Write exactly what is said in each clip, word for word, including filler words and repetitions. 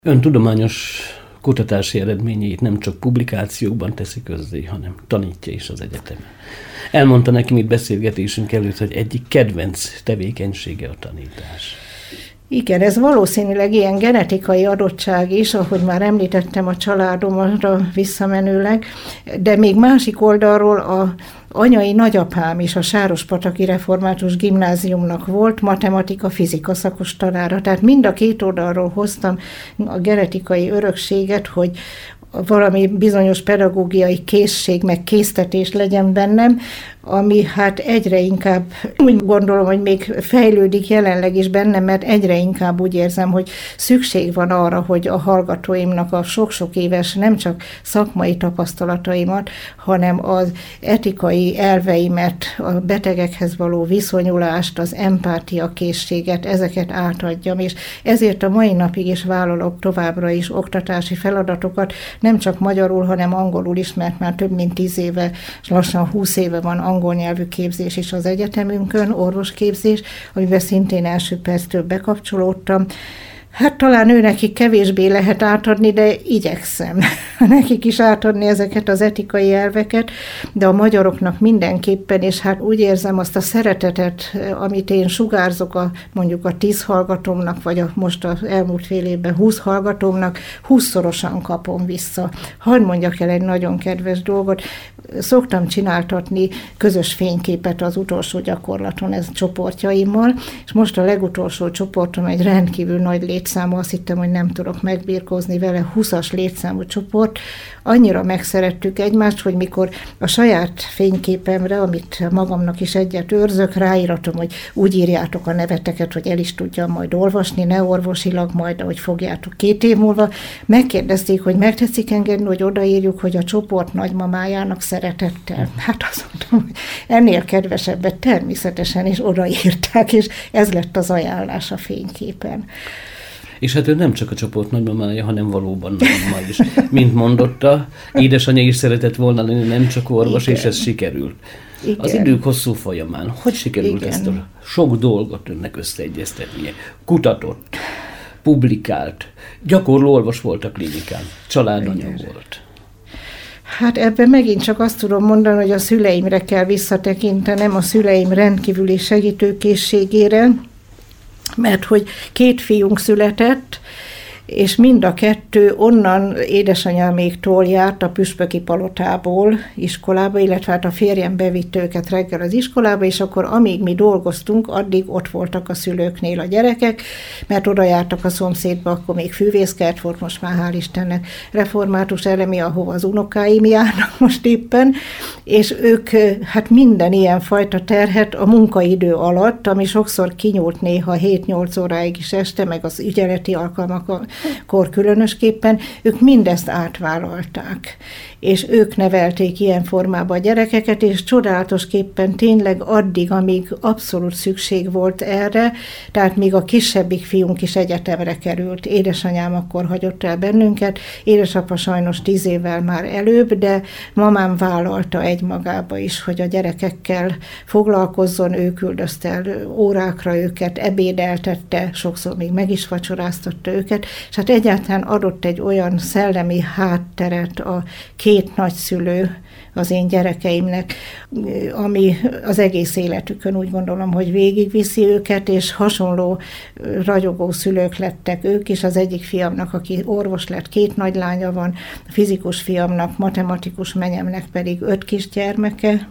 Ön tudományos kutatási eredményeit nem csak publikációkban teszi közzé, hanem tanítja is az egyetemen. Elmondta nekem itt beszélgetésünk előtt, hogy egyik kedvenc tevékenysége a tanítás. Igen, ez valószínűleg ilyen genetikai adottság is, ahogy már említettem a családomra visszamenőleg, de még másik oldalról a anyai nagyapám is a Sárospataki Református Gimnáziumnak volt matematika-fizika szakos tanára. Tehát mind a két oldalról hoztam a genetikai örökséget, hogy valami bizonyos pedagógiai készség, meg késztetés legyen bennem, ami hát egyre inkább úgy gondolom, hogy még fejlődik jelenleg is bennem, mert egyre inkább úgy érzem, hogy szükség van arra, hogy a hallgatóimnak a sok-sok éves nem csak szakmai tapasztalataimat, hanem az etikai elveimet, a betegekhez való viszonyulást, az empátia készséget, ezeket átadjam, és ezért a mai napig is vállalok továbbra is oktatási feladatokat, nem csak magyarul, hanem angolul is, mert már több mint tíz éve, lassan húsz éve van angol nyelvű képzés is az egyetemünkön, orvosképzés, amiben szintén első perctől bekapcsolódtam. Hát talán ő nekik kevésbé lehet átadni, de igyekszem nekik is átadni ezeket az etikai elveket, de a magyaroknak mindenképpen, és hát úgy érzem azt a szeretetet, amit én sugárzok a, mondjuk a tíz hallgatómnak, vagy a, most az elmúlt fél évben húsz hallgatómnak, húszszorosan kapom vissza. Hadd mondjak el egy nagyon kedves dolgot. Szoktam csináltatni közös fényképet az utolsó gyakorlaton ez csoportjaimmal, és most a legutolsó csoportom egy rendkívül nagy létszámú, azt hittem, hogy nem tudok megbirkózni vele, húszas létszámú csoport. Annyira megszerettük egymást, hogy mikor a saját fényképemre, amit magamnak is egyet őrzök, ráíratom, hogy úgy írjátok a neveteket, hogy el is tudjam majd olvasni, ne orvosilag, majd ahogy fogjátok két év múlva. Megkérdezték, hogy megtetszik engedni, hogy odaírjuk, hogy a csoport nagymamájának szeretettel. Hát azt mondtam, hogy ennél kedvesebbet természetesen is odaírták, és ez lett az ajánlás a fényképen. És hát ő nem csak a csoport nagymamája, hanem valóban nagymama is. Mint mondotta, édesanyja is szeretett volna lenni, nem csak orvos, igen. És ez sikerült. Igen. Az idők hosszú folyamán, hogy sikerült igen. ezt a sok dolgot önnek összeegyeztetnie? Kutatott, publikált, gyakorló orvos volt a klinikán, családanya igen. volt. Hát ebben megint csak azt tudom mondani, hogy a szüleimre kell visszatekintenem, a szüleim rendkívüli segítőkészségére, mert hogy két fiunk született, és mind a kettő onnan édesanyáméktól járt a püspöki palotából iskolába, illetve hát a férjem bevitt őket reggel az iskolába, és akkor amíg mi dolgoztunk, addig ott voltak a szülőknél a gyerekek, mert oda jártak a szomszédba, akkor még fűvészkert volt, most már hál' Istennek református elemi, ahova az unokáim járnak most éppen, és ők hát minden ilyen fajta terhet a munkaidő alatt, ami sokszor kinyúlt néha hét-nyolc óráig is este, meg az ügyeleti alkalmak kor különösképpen, ők mindezt átvállalták. És ők nevelték ilyen formában a gyerekeket, és csodálatosképpen tényleg addig, amíg abszolút szükség volt erre, tehát még a kisebbik fiunk is egyetemre került. Édesanyám akkor hagyott el bennünket, édesapa sajnos tíz évvel már előbb, de mamám vállalta egymagába is, hogy a gyerekekkel foglalkozzon, ő küldözte el órákra őket, ebédeltette, sokszor még meg is vacsoráztatta őket, és hát egyáltalán adott egy olyan szellemi hátteret a két nagyszülő az én gyerekeimnek, ami az egész életükön úgy gondolom, hogy végigviszi őket, és hasonló ragyogó szülők lettek ők is. Az egyik fiamnak, aki orvos lett, két nagylánya van, a fizikus fiamnak, matematikus menyemnek pedig öt kisgyermeke,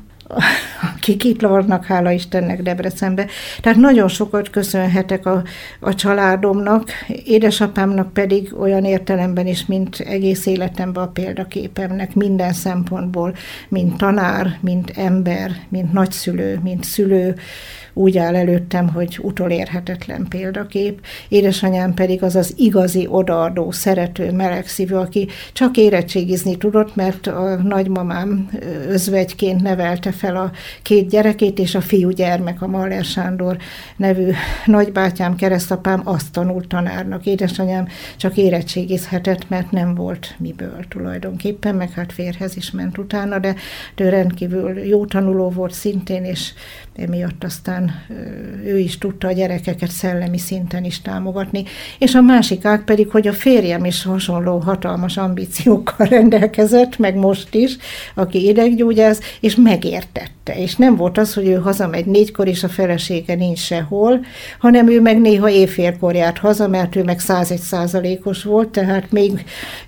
akik itt vannak, hála Istennek Debrecenbe. Tehát nagyon sokat köszönhetek a, a családomnak, édesapámnak pedig olyan értelemben is, mint egész életemben a példaképemnek, minden szempontból, mint tanár, mint ember, mint nagyszülő, mint szülő, úgy áll előttem, hogy utolérhetetlen példakép. Édesanyám pedig az az igazi, odaadó, szerető, melegszívű, aki csak érettségizni tudott, mert a nagymamám özvegyként nevelte fel a két gyerekét, és a fiúgyermek, a Maller Sándor nevű nagybátyám, keresztapám azt tanult tanárnak. Édesanyám csak érettségizhetett, mert nem volt miből tulajdonképpen, meg hát férhez is ment utána, de ő rendkívül jó tanuló volt szintén, és emiatt aztán ő is tudta a gyerekeket szellemi szinten is támogatni. És a másik ág pedig, hogy a férjem is hasonló hatalmas ambíciókkal rendelkezett, meg most is, aki ideggyógyász, és megértette. És nem volt az, hogy ő hazamegy négykor, és a felesége nincs sehol, hanem ő meg néha éjfélkor járt haza, mert ő meg százegy százalékos volt, tehát még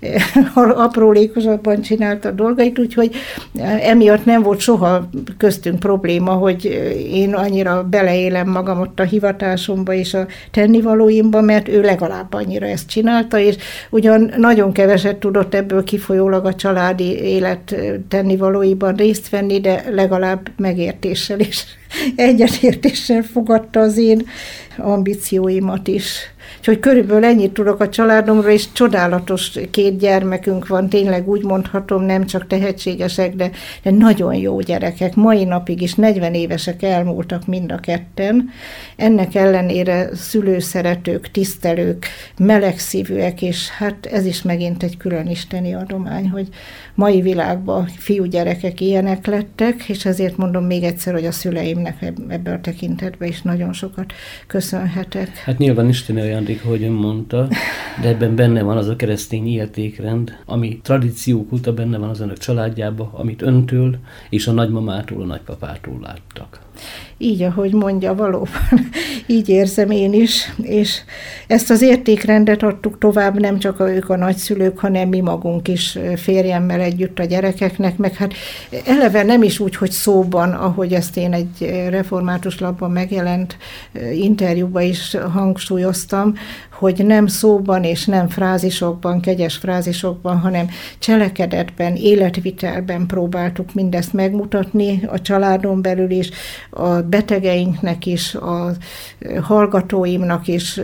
aprólékosabban csinálta a dolgait, úgyhogy emiatt nem volt soha köztünk probléma, hogy én annyira beleélem magam ott a hivatásomba és a tennivalóimba, mert ő legalább annyira ezt csinálta, és ugyan nagyon keveset tudott ebből kifolyólag a családi élet tennivalóiban részt venni, de legalább megértéssel és egyetértéssel fogadta az én ambícióimat is. Úgyhogy körülbelül ennyit tudok a családomról, és csodálatos két gyermekünk van, tényleg úgy mondhatom, nem csak tehetségesek, de, de nagyon jó gyerekek. Mai napig is negyven évesek elmúltak mind a ketten. Ennek ellenére szülőszeretők, tisztelők, melegszívűek, és hát ez is megint egy külön isteni adomány, hogy mai világban fiúgyerekek ilyenek lettek, és ezért mondom még egyszer, hogy a szüleimnek ebből a tekintetben is nagyon sokat köszönhetek. Hát nyilván isteni ajándék, ahogy ön mondta, de ebben benne van az a keresztény értékrend, ami tradíciók óta benne van az önök családjában, amit öntől és a nagymamától, a nagypapától láttak. Így, ahogy mondja, valóban így érzem én is, és ezt az értékrendet adtuk tovább, nem csak a, ők a nagyszülők, hanem mi magunk is férjemmel együtt a gyerekeknek, meg hát eleve nem is úgy, hogy szóban, ahogy ezt én egy református lapban megjelent interjúban is hangsúlyoztam, hogy nem szóban és nem frázisokban, kegyes frázisokban, hanem cselekedetben, életvitelben próbáltuk mindezt megmutatni a családon belül is, a betegeinknek is, a hallgatóimnak is,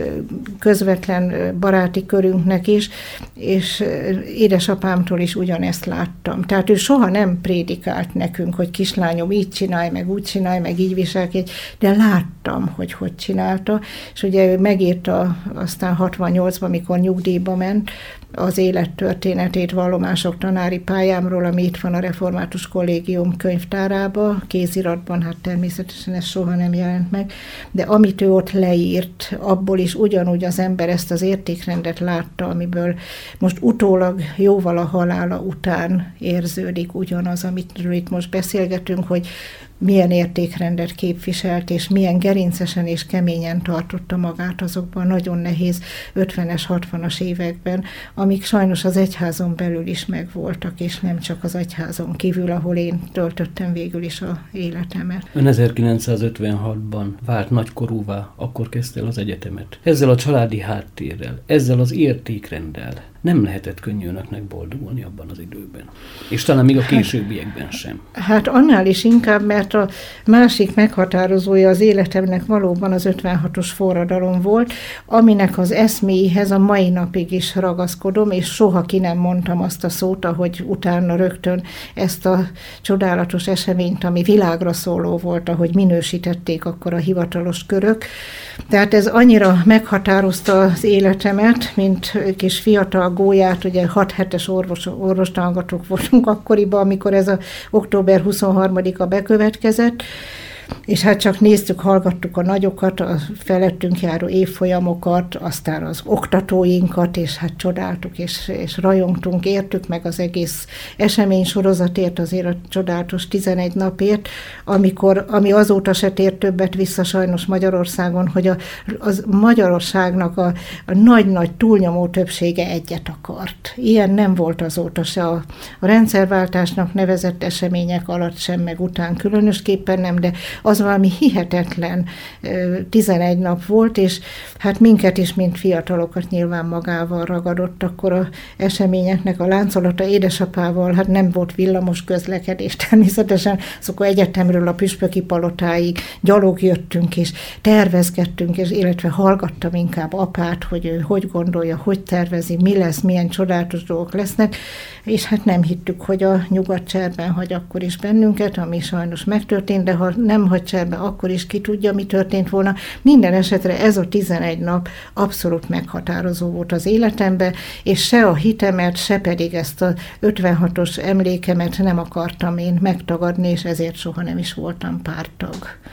közvetlen baráti körünknek is, és édesapámtól is ugyanezt láttam. Tehát ő soha nem prédikált nekünk, hogy kislányom, így csinálj, meg úgy csinálj, meg így viselkedj, de láttam, hogy hogy csinálta, és ugye ő megírta aztán hatvannyolcban, mikor nyugdíjba ment, az élettörténetét vallomások tanári pályámról, ami itt van a Református Kollégium könyvtárában, kéziratban, hát természetesen ez soha nem jelent meg, de amit ő ott leírt, abból is ugyanúgy az ember ezt az értékrendet látta, amiből most utólag jóval a halála után érződik ugyanaz, amitről itt most beszélgetünk, hogy milyen értékrendet képviselt, és milyen gerincesen és keményen tartotta magát azokban nagyon nehéz ötvenes, hatvanas években, amik sajnos az egyházon belül is megvoltak, és nem csak az egyházon kívül, ahol én töltöttem végül is a életemet. Ön ezerkilencszázötvenhatban vált nagykorúvá, akkor kezdte el az egyetemet. Ezzel a családi háttérrel, ezzel az értékrenddel nem lehetett könnyű önöknek boldogulni abban az időben. És talán még a későbbiekben sem. Hát annál is inkább, mert a másik meghatározója az életemnek valóban az ötvenhatos forradalom volt, aminek az eszméihez a mai napig is ragaszkodom, és soha ki nem mondtam azt a szót, ahogy utána rögtön ezt a csodálatos eseményt, ami világra szóló volt, ahogy minősítették akkor a hivatalos körök. Tehát ez annyira meghatározta az életemet, mint kis fiatal gólyát, ugye hat hetes orvos, orvostangatók voltunk akkoriban, amikor ez a október huszonharmadika bekövetkezett, és hát csak néztük, hallgattuk a nagyokat, a felettünk járó évfolyamokat, aztán az oktatóinkat, és hát csodáltuk, és, és rajongtunk, értük meg az egész esemény sorozatért, azért a csodálatos tizenegy napért, amikor, ami azóta se tért többet vissza sajnos Magyarországon, hogy a, az Magyarországnak a, a nagy-nagy túlnyomó többsége egyet akart. Ilyen nem volt azóta se a, a rendszerváltásnak nevezett események alatt sem, meg után különösképpen nem, de az valami hihetetlen tizenegy nap volt, és hát minket is, mint fiatalokat nyilván magával ragadott akkor a eseményeknek a láncolata. Édesapával hát nem volt villamos közlekedés természetesen, szóval egyetemről a püspöki palotáig gyalog jöttünk, és tervezgettünk, és illetve hallgattam inkább apát, hogy ő hogy gondolja, hogy tervezi, mi lesz, milyen csodálatos dolgok lesznek, és hát nem hittük, hogy a nyugat cserben hagy akkor is bennünket, ami sajnos megtörtént, de ha nem hagy cserbe, akkor is ki tudja, mi történt volna. Minden esetre ez a tizenegy nap abszolút meghatározó volt az életemben, és se a hitemet, se pedig ezt az ötvenhatos emlékemet nem akartam én megtagadni, és ezért soha nem is voltam párttag.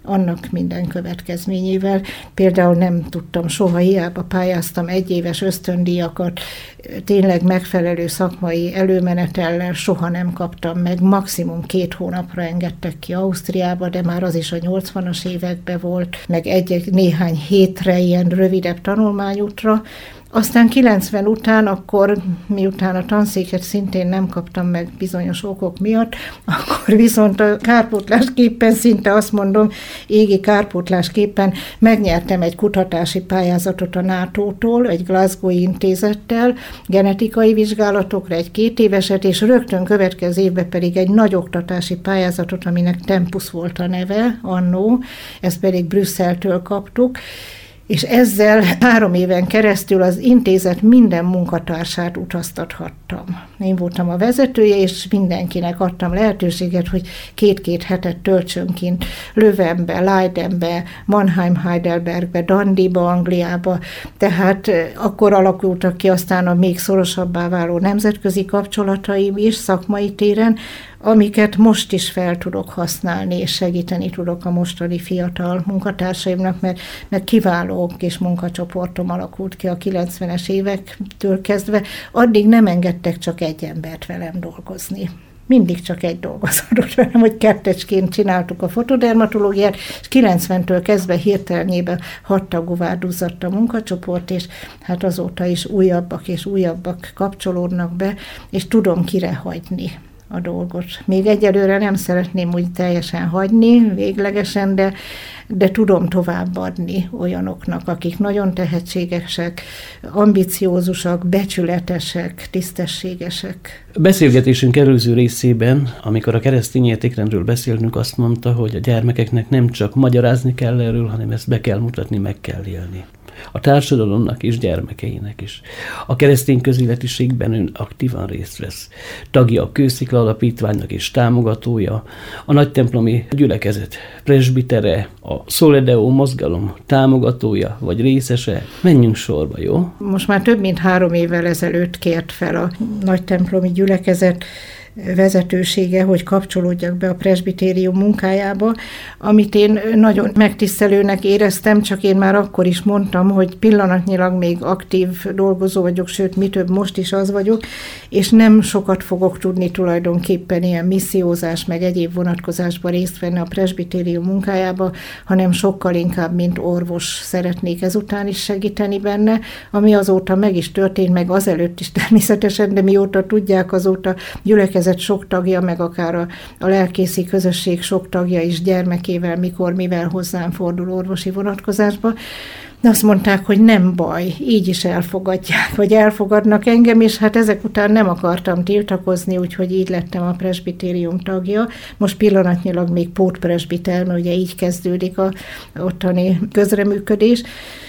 annak minden következményével. Például nem tudtam soha, hiába pályáztam egyéves ösztöndíjakat, tényleg megfelelő szakmai előmenetellel soha nem kaptam meg, maximum két hónapra engedtek ki Ausztriába, de már az is a nyolcvanas években volt, meg egy néhány hétre ilyen rövidebb tanulmányútra. Aztán kilencven után, akkor miután a tanszéket szintén nem kaptam meg bizonyos okok miatt, akkor viszont a kárpótlásképpen, szinte azt mondom, égi kárpótlásképpen megnyertem egy kutatási pályázatot a nátótól, egy Glasgow-i intézettel, genetikai vizsgálatokra egy két éveset, és rögtön következő évben pedig egy nagy oktatási pályázatot, aminek Tempus volt a neve annó, ezt pedig Brüsszeltől kaptuk, és ezzel három éven keresztül az intézet minden munkatársát utaztathattam. Én voltam a vezetője, és mindenkinek adtam lehetőséget, hogy két-két hetet töltsön kint Löwenbe, Leidenbe, Mannheim, Heidelbergbe, Dundee-ba, Angliába. Tehát akkor alakultak ki aztán a még szorosabbá váló nemzetközi kapcsolataim is szakmai téren, amiket most is fel tudok használni, és segíteni tudok a mostani fiatal munkatársaimnak, mert, mert kiváló kis munkacsoportom alakult ki a kilencvenes évektől kezdve. Addig nem engedtek csak egy embert velem dolgozni. Mindig csak egy dolgozott velem, hogy kettesként csináltuk a fotodermatológiát, és kilencventől kezdve hirtelenjében hattagúvá duzzadt a munkacsoport, és hát azóta is újabbak és újabbak kapcsolódnak be, és tudom kire hagyni a dolgot. Még egyelőre nem szeretném úgy teljesen hagyni, véglegesen, de, de tudom továbbadni olyanoknak, akik nagyon tehetségesek, ambiciózusak, becsületesek, tisztességesek. A beszélgetésünk előző részében, amikor a keresztény értékrendről beszélnünk, azt mondta, hogy a gyermekeknek nem csak magyarázni kell erről, hanem ezt be kell mutatni, meg kell élni. A társadalomnak és gyermekeinek is. A keresztény közéletiségben ön aktívan részt vesz. Tagja a Kőszikla Alapítványnak és támogatója, a nagytemplomi gyülekezet presbitere, a Soledeo mozgalom támogatója vagy részese. Menjünk sorba, jó? Most már több mint három évvel ezelőtt kért fel a nagytemplomi gyülekezet vezetősége, hogy kapcsolódjak be a presbitérium munkájába, amit én nagyon megtisztelőnek éreztem, csak én már akkor is mondtam, hogy pillanatnyilag még aktív dolgozó vagyok, sőt, mi több, most is az vagyok, és nem sokat fogok tudni tulajdonképpen ilyen missziózás, meg egyéb vonatkozásban részt venni a presbitérium munkájába, hanem sokkal inkább, mint orvos szeretnék ezután is segíteni benne, ami azóta meg is történt, meg azelőtt is természetesen, de mióta tudják, azóta gyülekezet sok tagja, meg akár a, a lelkészi közösség sok tagja is gyermekével, mikor, mivel hozzám fordul orvosi vonatkozásba. De azt mondták, hogy nem baj, így is elfogadják, vagy elfogadnak engem, és hát ezek után nem akartam tiltakozni, úgyhogy így lettem a presbitérium tagja. Most pillanatnyilag még pótpresbiter, mert ugye így kezdődik a ottani közreműködés.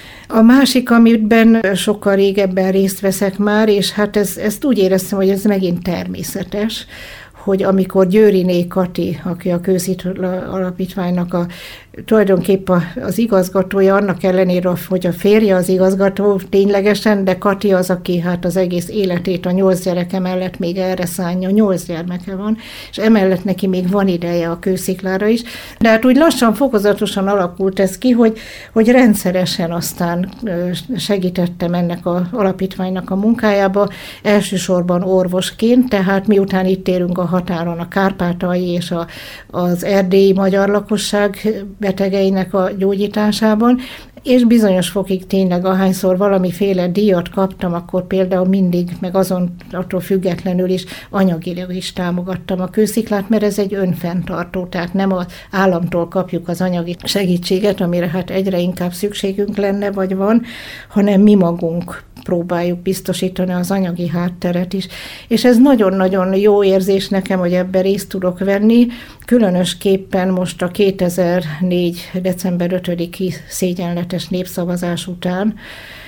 A másik, amiben sokkal régebben részt veszek már, és hát ez, ezt úgy éreztem, hogy ez megint természetes, hogy amikor Győriné Kati, aki a Kőszikla Alapítványnak a tulajdonképp az igazgatója, annak ellenére, hogy a férje az igazgató ténylegesen, de Kati az, aki hát az egész életét a nyolc gyereke mellett még erre szánja, nyolc gyermeke van, és emellett neki még van ideje a Kősziklára is. De hát úgy lassan, fokozatosan alakult ez ki, hogy, hogy rendszeresen aztán segítettem ennek az alapítványnak a munkájába, elsősorban orvosként, tehát miután itt érünk a határon a kárpátaljai és a, az erdélyi magyar lakosság betegeinek a gyógyításában, és bizonyos fokig tényleg ahányszor valamiféle díjat kaptam, akkor például mindig, meg azon attól függetlenül is anyagilag is támogattam a Kősziklát, mert ez egy önfenntartó, tehát nem az államtól kapjuk az anyagi segítséget, amire hát egyre inkább szükségünk lenne, vagy van, hanem mi magunk próbáljuk biztosítani az anyagi hátteret is. És ez nagyon-nagyon jó érzés nekem, hogy ebben részt tudok venni, különösképpen most a kétezer-négy. december ötödiki szégyenletes népszavazás után,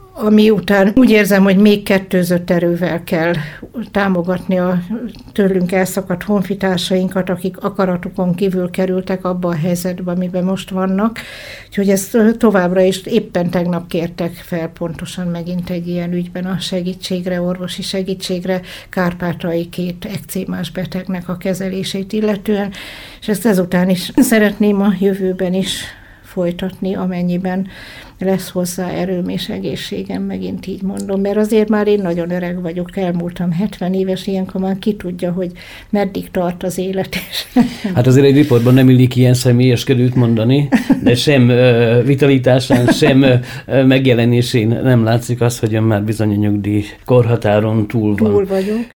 ami után úgy érzem, hogy még kettőzött erővel kell támogatni a tőlünk elszakadt honfitársainkat, akik akaratukon kívül kerültek abba a helyzetbe, amiben most vannak. Úgyhogy ezt továbbra is éppen tegnap kértek fel pontosan megint egy ilyen ügyben a segítségre, orvosi segítségre, kárpátaljai két ekcémás betegnek a kezelését illetően, és ezt ezután is szeretném a jövőben is folytatni, amennyiben lesz hozzá erőm és egészségem, megint így mondom, mert azért már én nagyon öreg vagyok, elmúltam hetven éves, ilyenkor már ki tudja, hogy meddig tart az élet. Hát azért egy riportban nem illik ilyen személyeskedőt mondani, de sem uh, vitalitásán, sem uh, megjelenésén nem látszik az, hogy ön már bizony a nyugdíj korhatáron túl van. Túl vagyok.